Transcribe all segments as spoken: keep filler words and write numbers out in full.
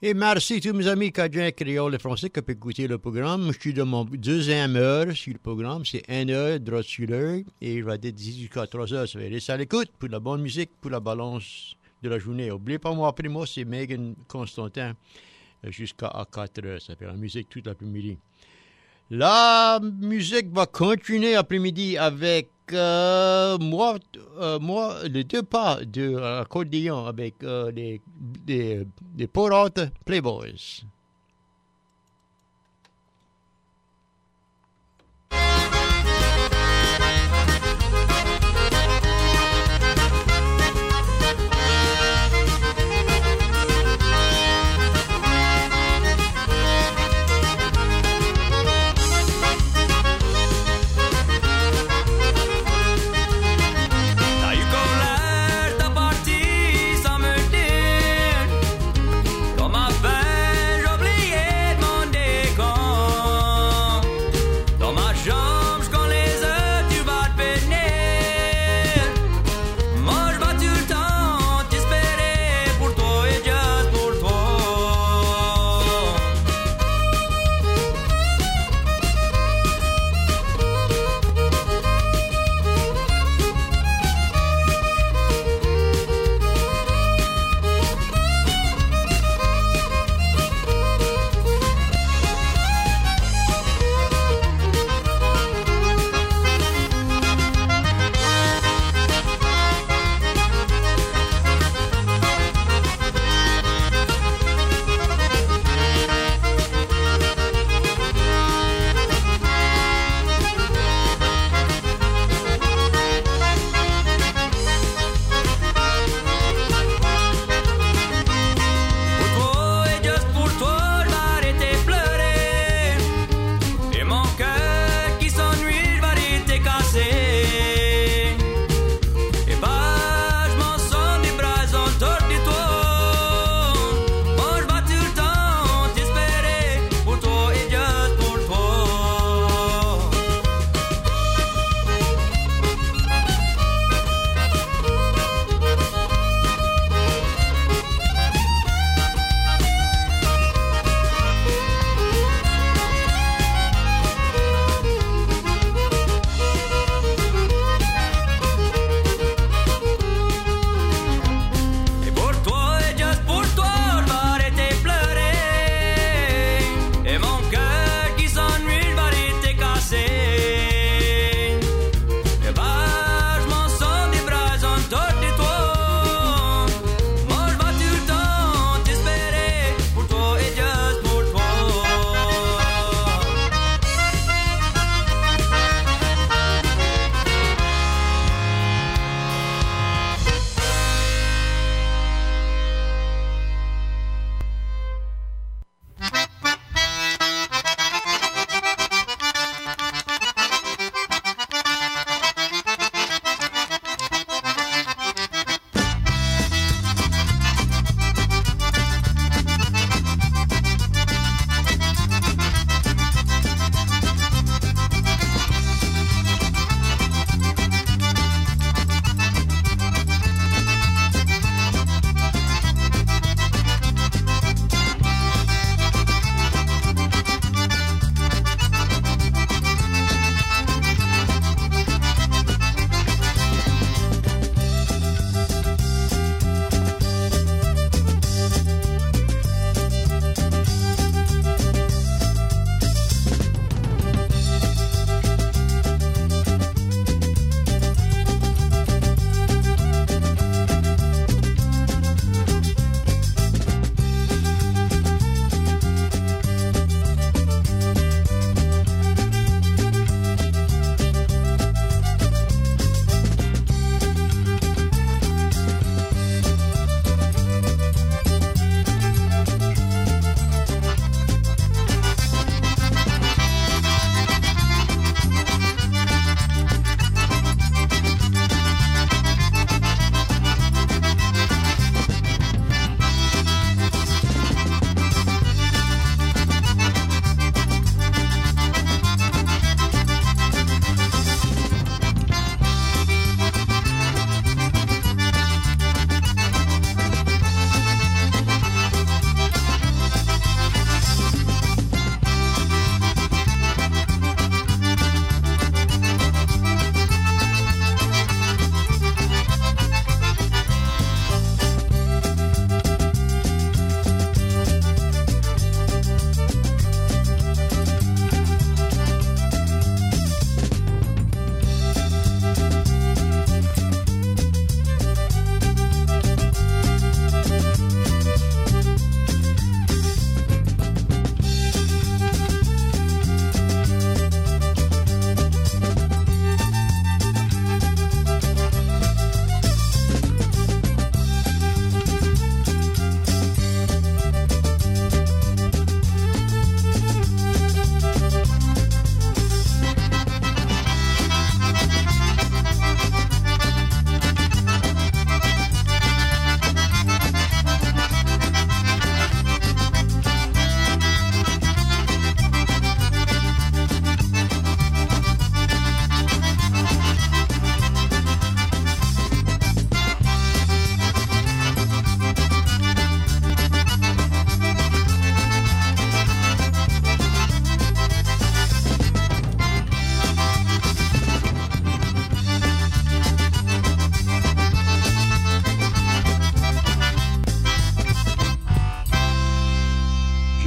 Et merci tous mes amis cajun, créoles et français qui ont écouté le programme. Je suis de mon deuxième heure sur le programme. C'est une heure, droit sur l'heure. Et je vais être d'ici jusqu'à trois heures. Ça va rester à l'écoute pour la bonne musique, pour la balance de la journée. N'oubliez pas, moi, après moi, c'est Megan Constantin jusqu'à quatre heures. Ça fait la musique toute l'après-midi. La musique va continuer après-midi avec euh, moi, euh, moi, le deux pas de l'accordéon avec euh, les, les, les Pirates Playboys. Comme un verre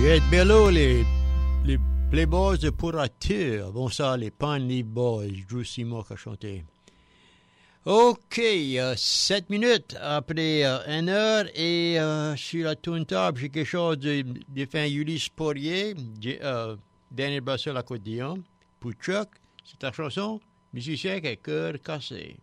Jet Bello, les, les Playboys de Purature. Bon, ça, les Pony Boys. Drew Seymour qui a chanté. OK, euh, sept minutes après euh, une heure et euh, sur la tune table, j'ai quelque chose de, de fin Ulysse Poirier, euh, Daniel Brassel accordéon, pour Chuck, c'est ta chanson, musicien avec cœur cassé.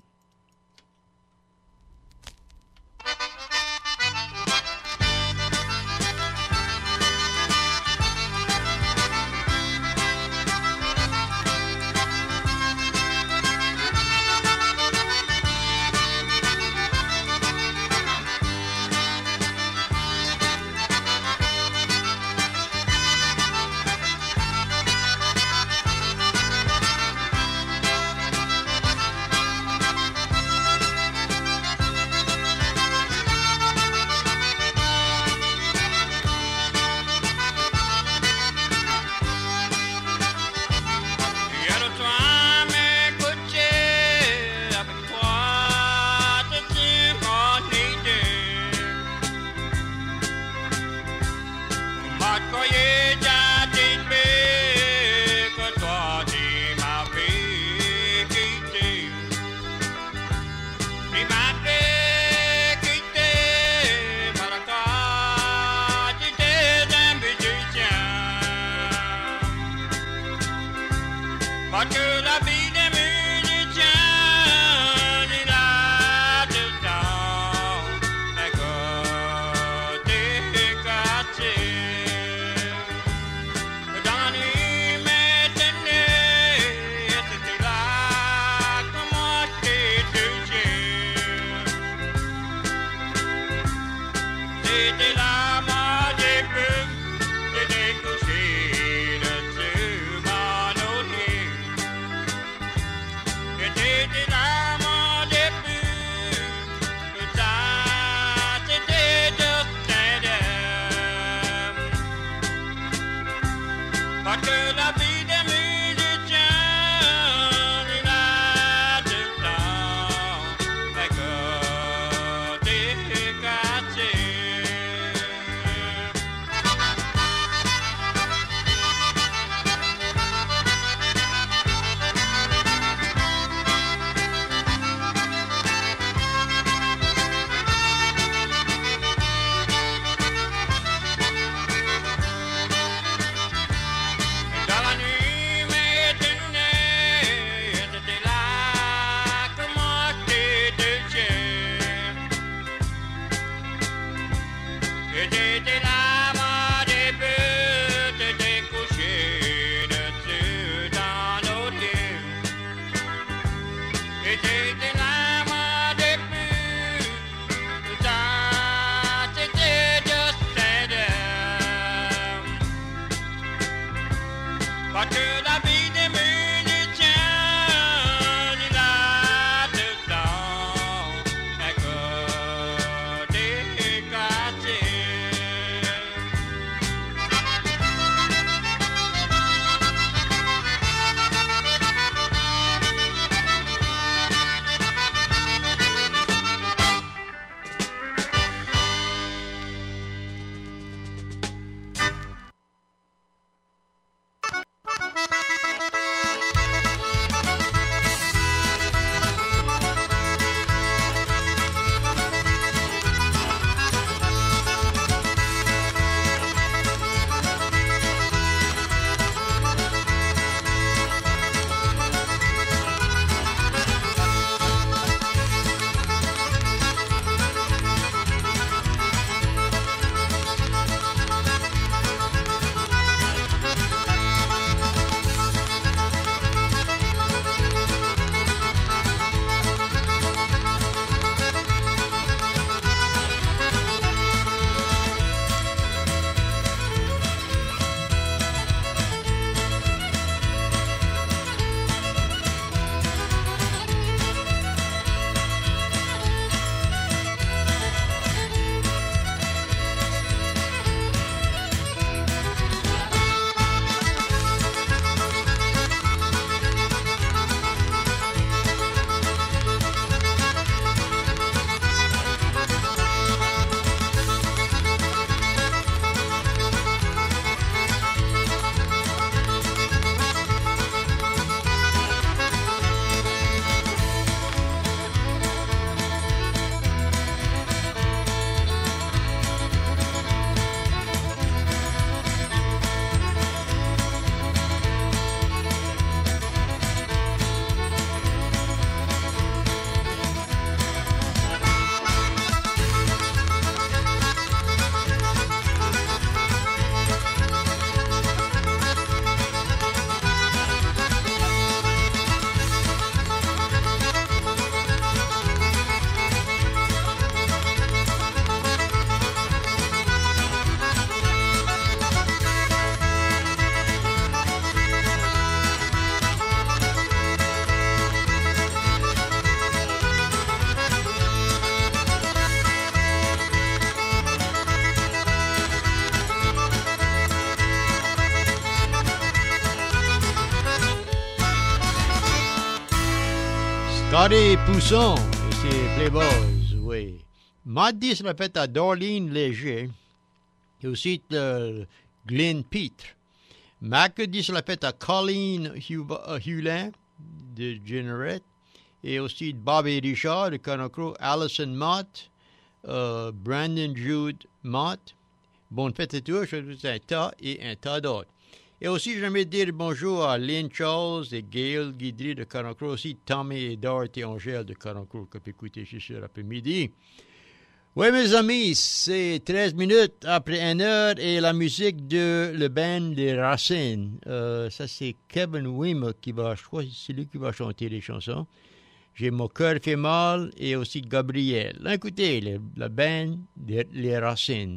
Carré Pousson, et c'est Playboys, oui. Mardi, c'est la fête à Dorline Léger, et aussi euh, Glenn Petre. Mercredi, c'est la fête à Colleen Hulin de Generate, et aussi Bobby Richard de Conocro, Allison Mott, euh, Brandon Jude Mott. Bonne fête à tous, je vous un tas et un tas d'autres. Et aussi, j'aimerais dire bonjour à Lynn Charles et Gail Guidry de Conocro, aussi Tommy et Dorothy Angèle de Conocro, que peut écouter ce après-midi. Oui, mes amis, c'est treize minutes après une heure et la musique de le band des Racines. Euh, ça, c'est Kevin Wim qui va, je crois, c'est lui qui va chanter les chansons. J'ai Mon cœur fait mal et aussi Gabriel. Écoutez, le, la band des les Racines.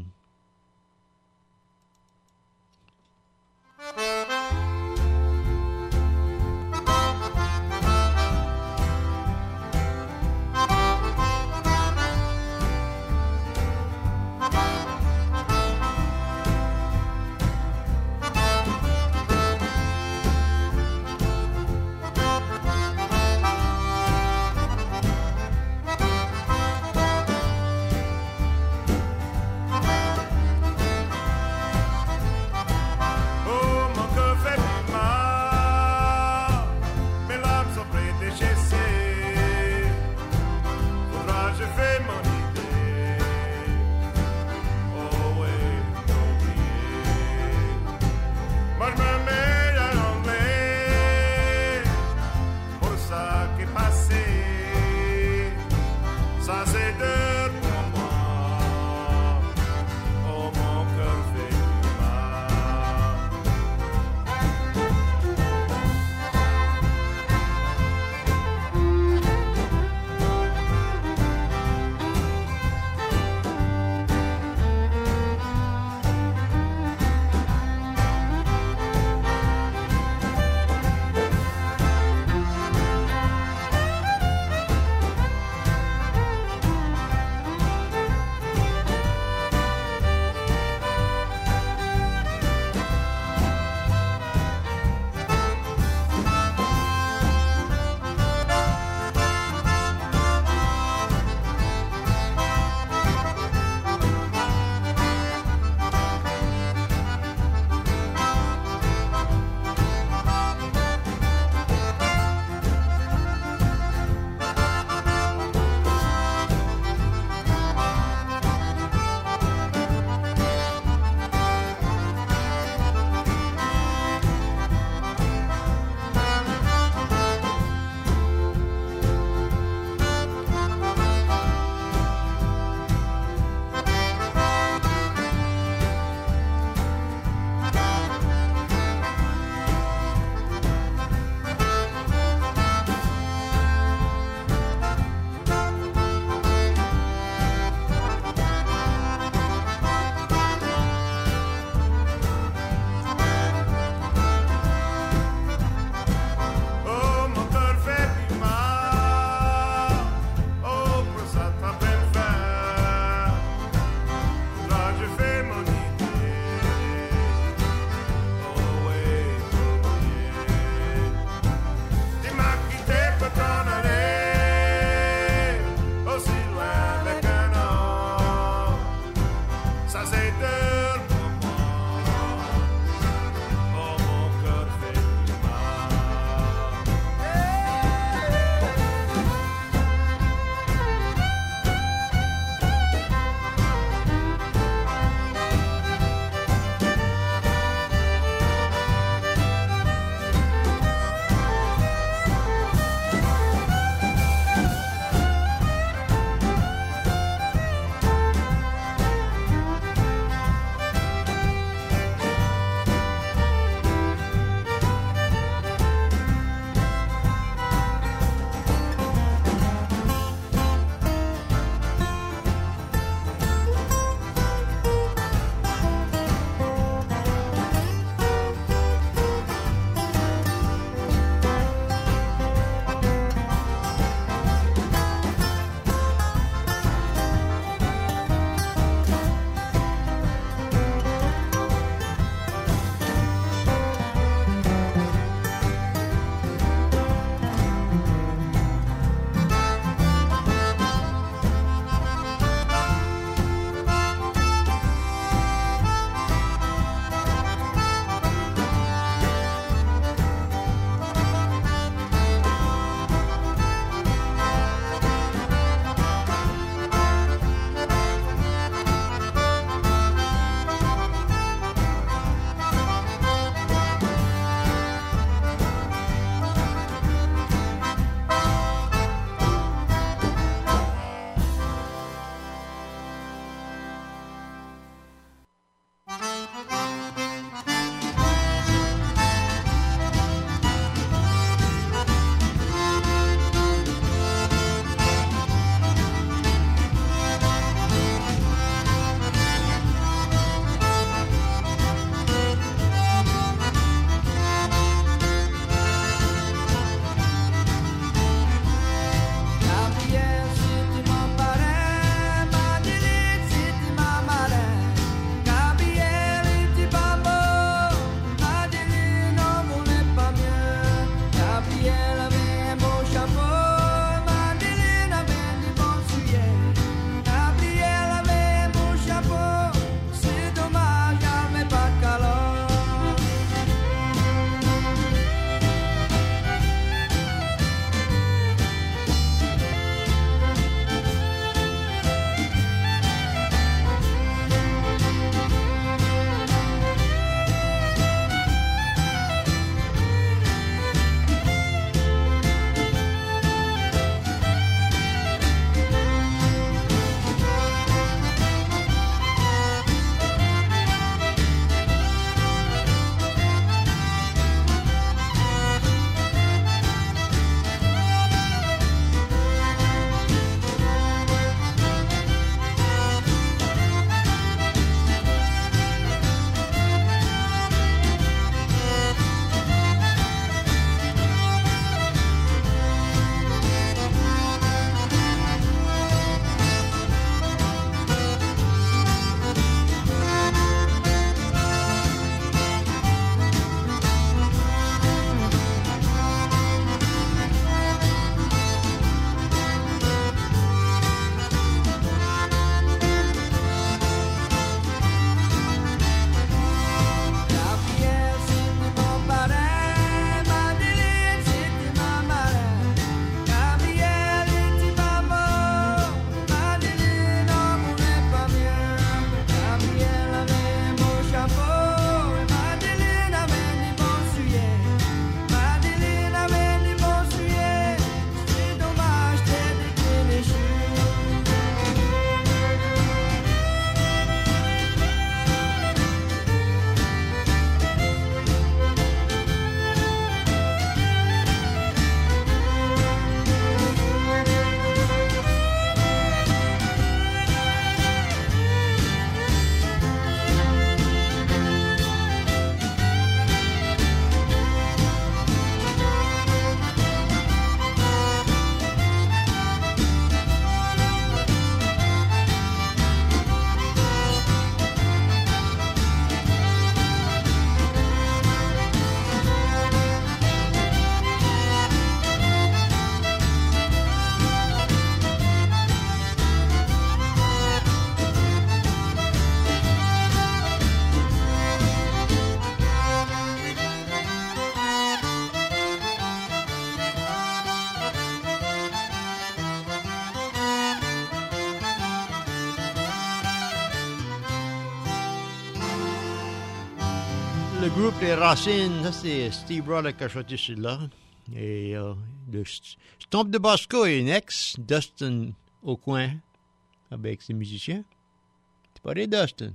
le groupe Les Racines, ça c'est Steve Roller qui a chanté celui-là. Et euh, le Stomp de Bosco et Next, Dustin au coin avec ses musiciens. C'est pas des Dustin.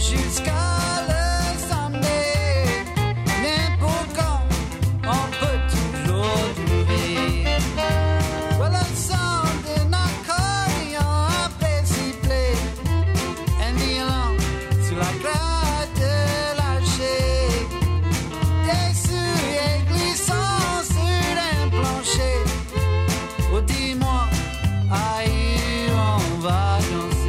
jusqu'à le samedi. N'importe quand, on peut toujours trouver. Voilà le son d'un accordion après siffler. Un violon sur la gratte de lâcher. Des souliers glissant sur un plancher. Oh dis-moi, aïe, on va danser.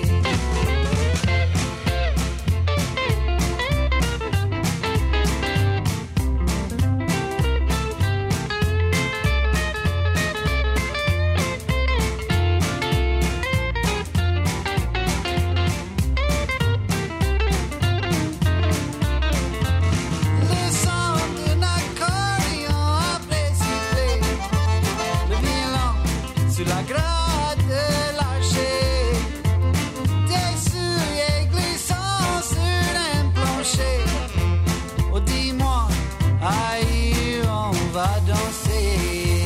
Le son d'un accordion après siffler. Le violon sur la gratte de lâcher. Des souliers glissant sur un plancher. Oh dis-moi, aïe, on va danser.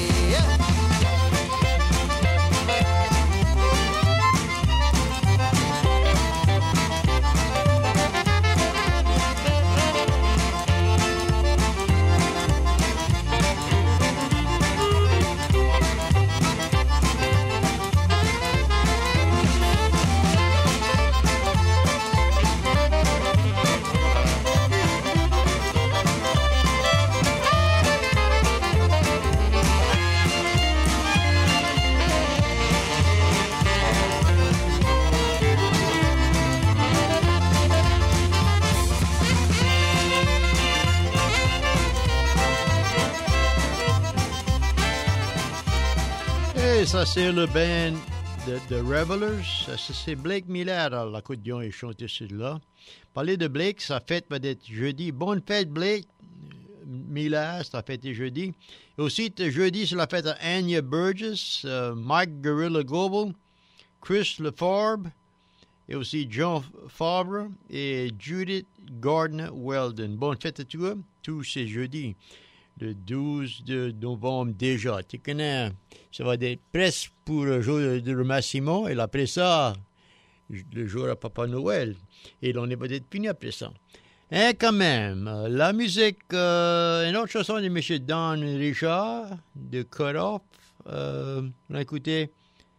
Et ça, c'est le band de, de Revelers. Ça, c'est Blake Miller à l'accordéon et chanté celui-là. Parler de Blake, sa fête va être jeudi. Bonne fête, Blake Miller, sa fête est jeudi. Et aussi, jeudi, c'est la fête à Anya Burgess, euh, Mike Gorilla Global, Chris LeFarbe, et aussi John Favre et Judith Gardner-Weldon. Bonne fête à toi, tous ces jeudis. Le douze de novembre déjà. Tu connais, ça va être presque pour le jour de remerciement. Et après ça, le jour à Papa Noël. Et on est peut-être fini après ça. Et quand même, la musique, euh, une autre chanson de M. Don Richard, de Cut Off. Euh, on a écouté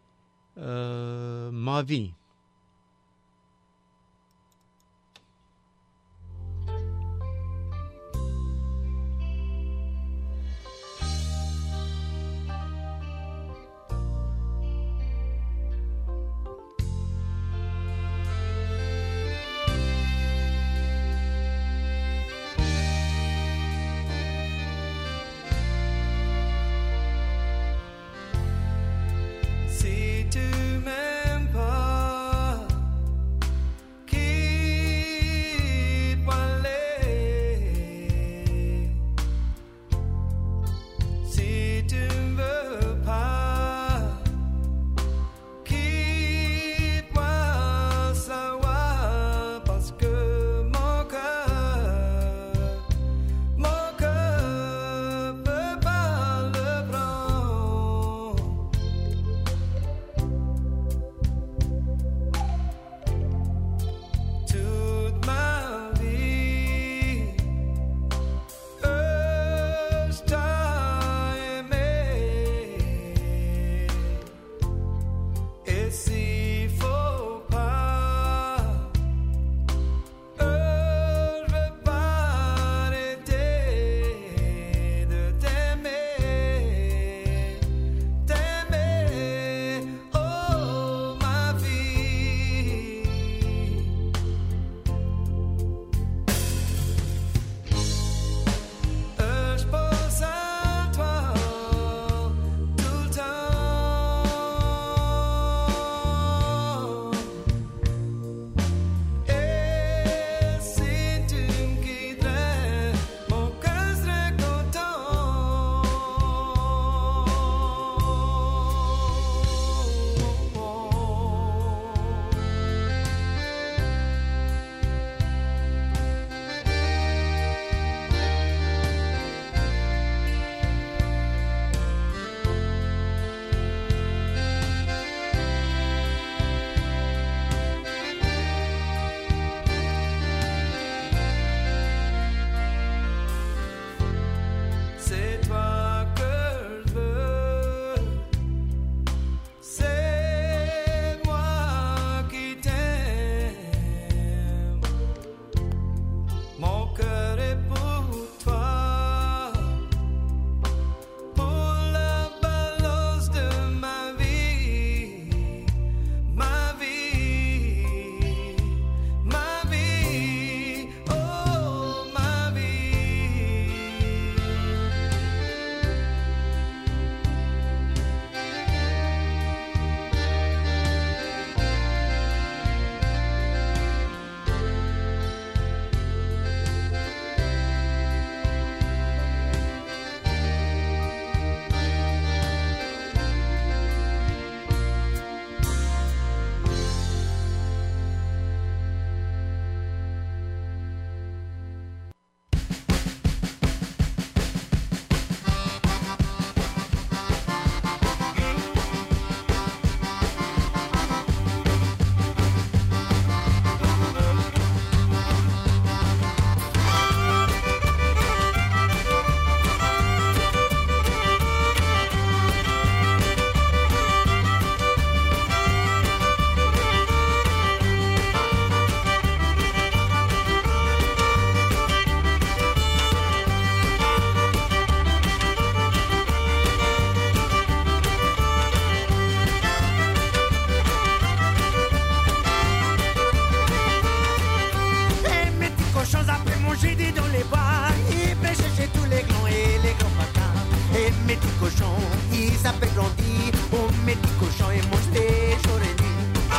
euh, Ma vie. Si tu m'aimes pas, ça fait grandir. Oh, mes petits cochons et monster, jour et nuit.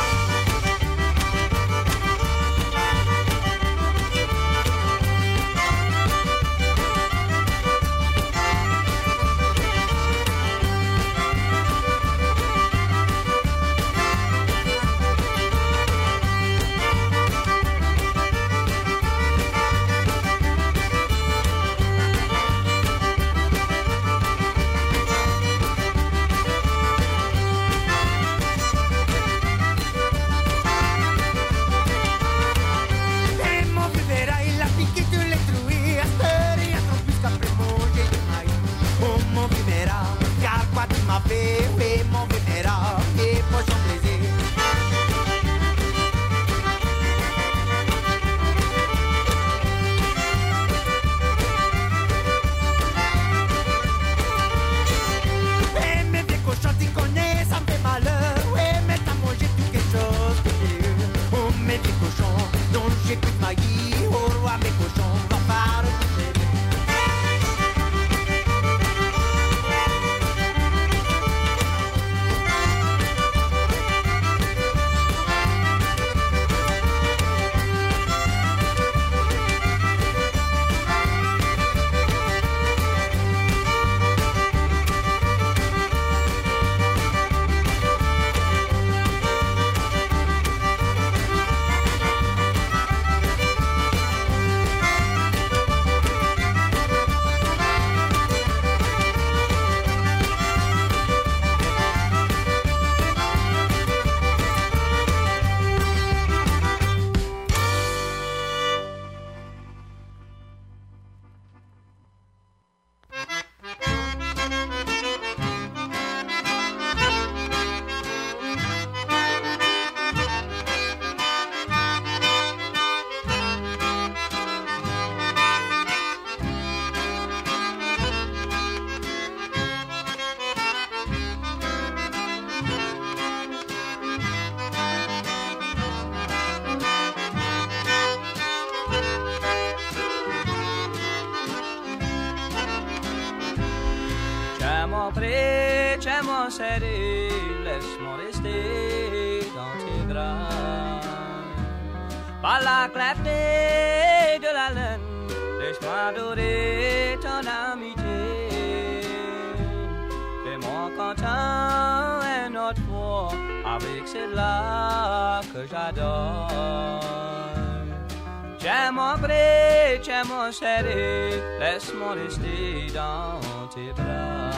Laisse-moi serrer, laisse-moi rester dans tes bras. Par la clarté de la lune, laisse-moi adorer ton amitié. Fais-moi content une autre fois avec celle-là que j'adore. Tiens-moi près, tiens-moi serré, laisse-moi rester dans tes bras.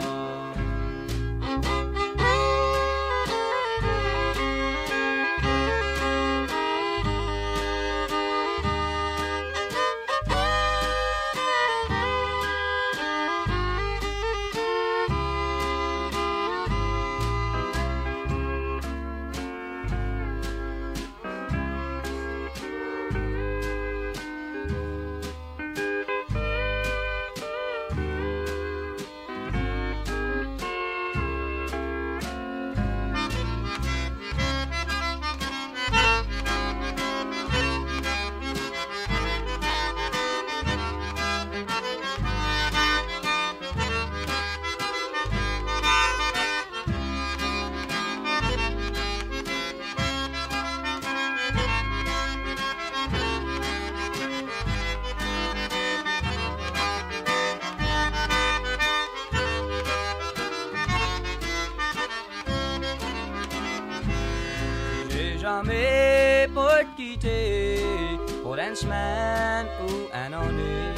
Jamais pour te quitter pour une semaine ou un année.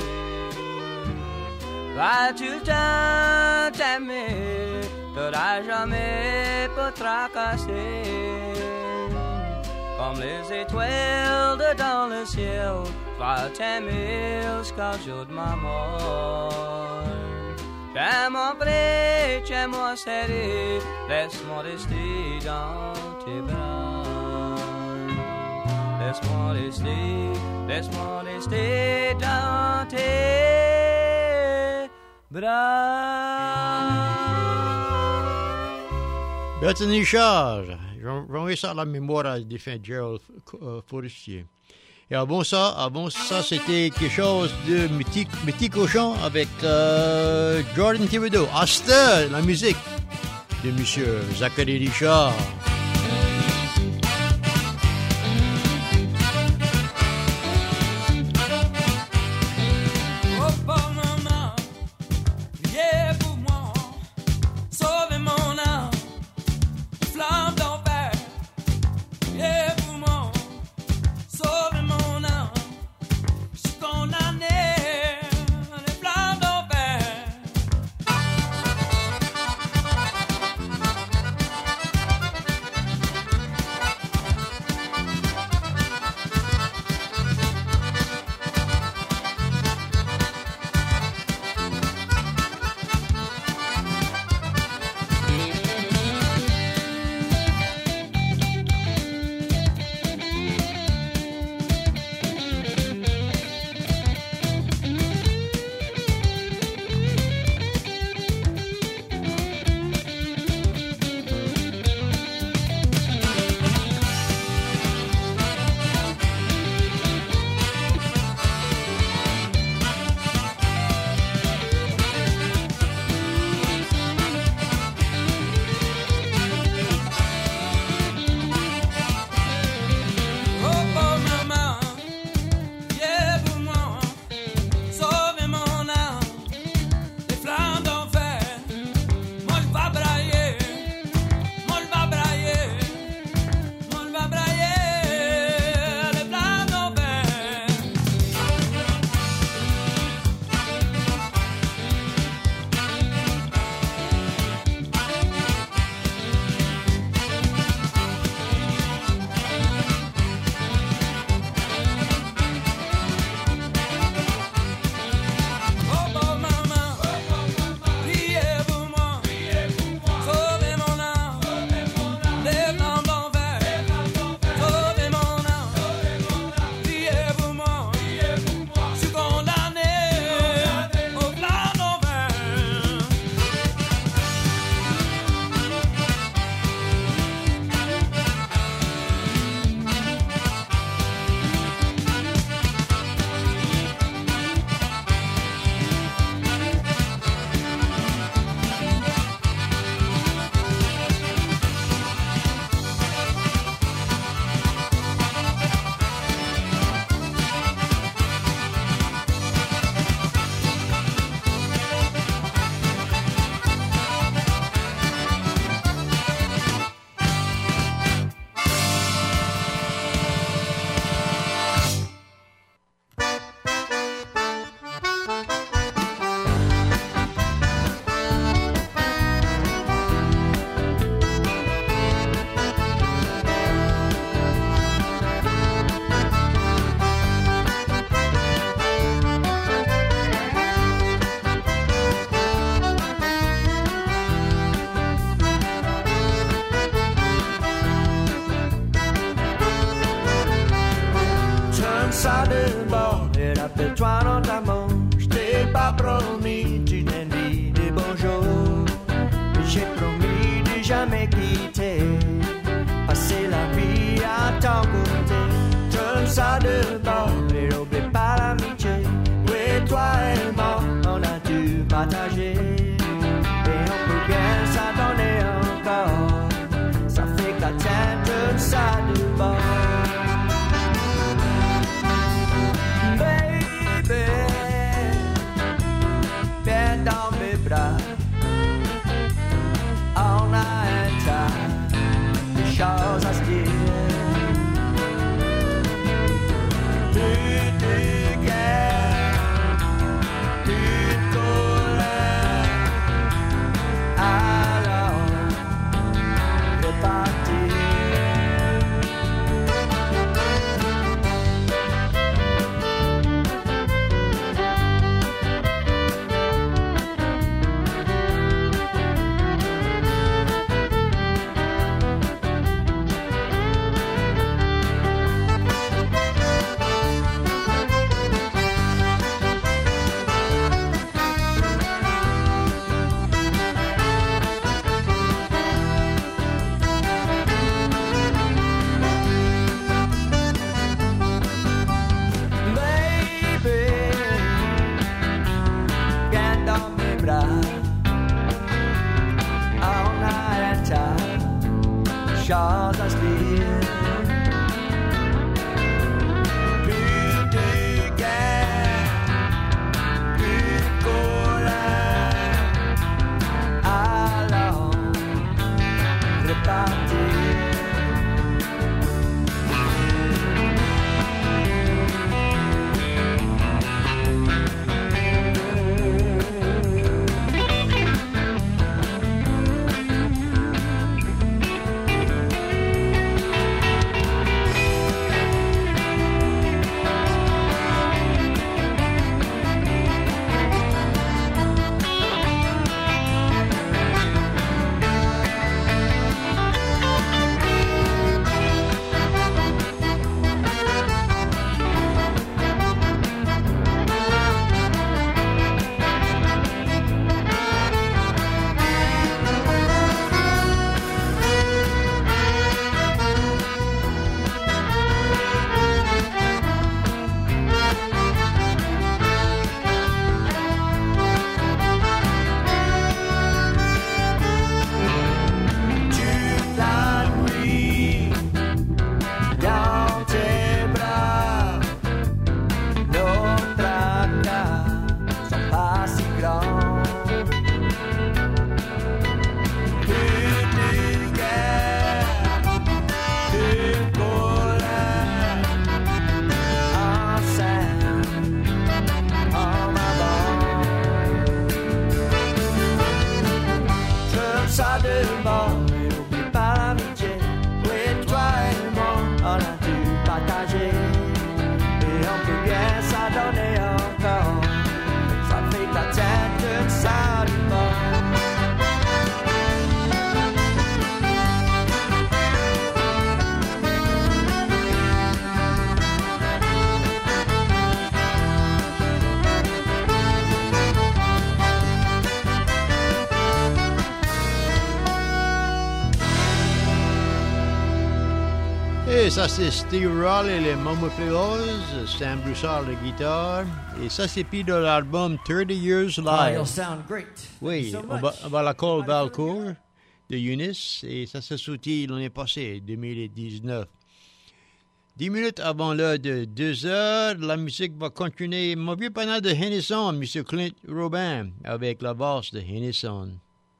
Vas-tu le temps t'aimer, t'auras jamais pour tracasser. Comme les étoiles de dans le ciel, vas t'aimer jusqu'au jour de ma mort. Tiens-moi près, tiens-moi serré, laisse-moi rester dans tes bras. Laisse-moi rester, laisse-moi rester dans tes bras. Bethany Shaw, j'envoie ça à la mémoire à défunt Gerald Forestier. Et avant ça, avant ça, c'était quelque chose de mythique, mythique cochon avec euh, Jordan Thibodeau. Asta, la musique. de monsieur Zachary Richard. ça de bord et rappelle-toi notamment, je t'ai pas promis d'une vie de beaux jours. J'ai promis de jamais quitter, passer la vie à ton côté. Tourne ça de bord et n'oublie pas l'amitié. Oui, toi et moi, on a dû partager. Et on peut bien s'adonner encore. Ça fait que la tête, tourne ça de bord. Viens dans mes bras, on a un tas de choses à se dire. Plus de guerre, plus de colère, alors repartir. sans assis. Plus de guerre, plus de colère. Alors, repartir. Et ça, c'est Steve Roll et les Momopleos, Sam Broussard, la guitare. Et ça, c'est pris de l'album thirty Years Live. Oh, it'll sound great. Oui, so on, va, on va la call Valcourt de Eunice. Et ça s'est sorti l'année passée, deux mille dix-neuf. Dix minutes avant l'heure de deux heures, la musique va continuer. Mon vieux panneau de Hennison, M. Clint Robin, avec la basse de Hennison.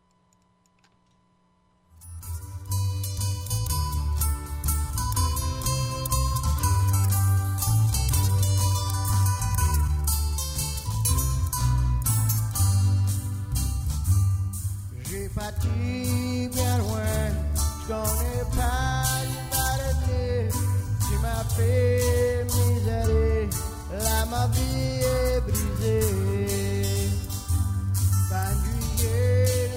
Parti bien loin, je connais pas l'humanité. Tu m'as fait misère, là ma vie est brisée. Fin juillet,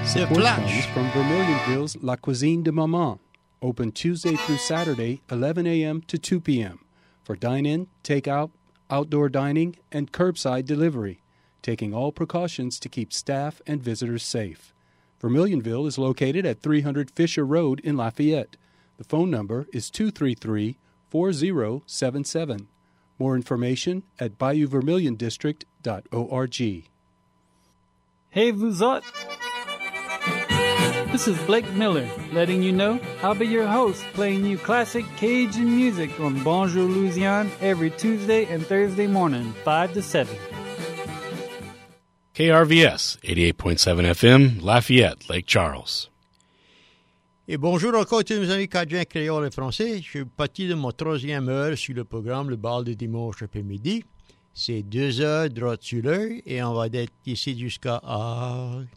C'est Support Flash. comes from Vermilionville's La Cuisine de Maman, open Tuesday through Saturday, eleven a.m. to two p.m. for dine-in, take-out, outdoor dining, and curbside delivery, taking all precautions to keep staff and visitors safe. Vermilionville is located at three hundred Fisher Road in Lafayette. The phone number is two three three, four zero seven seven. More information at bayou vermilion district dot org. Hey, vous autres! This is Blake Miller, letting you know I'll be your host, playing you classic Cajun music on Bonjour Louisiane every Tuesday and Thursday morning, five to seven. K R V S, eighty-eight point seven F M, Lafayette, Lake Charles. Et bonjour encore tous mes amis cajun, créoles et français. Je suis parti de mon troisième heure sur le programme Le Bal de dimanche après-midi. C'est deux heures droit sur l'heure et on va être ici jusqu'à